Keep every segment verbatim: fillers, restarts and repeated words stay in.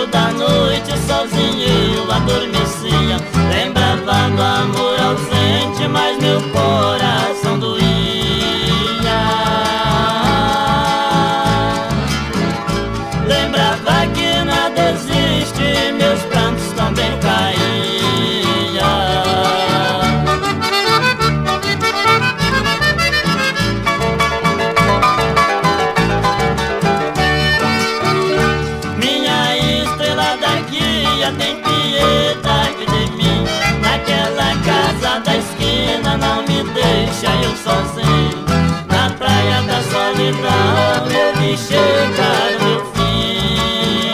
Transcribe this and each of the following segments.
da noite sozinho eu adormecia. Lembrava do amor ausente, mas meu coração doía. Lembrava que nada existe, meus prantos também caíam. Minha estrela da guia, tem piedade de mim. Naquela casa da esquina não me deixa eu sozinho. Na praia da solidão eu vi chegar o meu fim.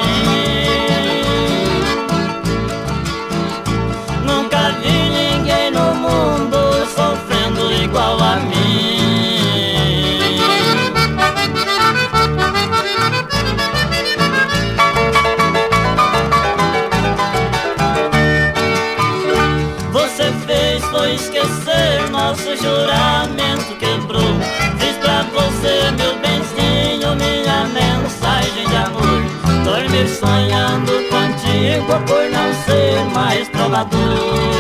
Nunca vi ninguém no mundo sofrendo igual a mim. Você fez foi esquecer, nosso juramento quebrou. Fiz pra você, meu benzinho, minha mensagem de amor. Dormir sonhando contigo por não ser mais trovador.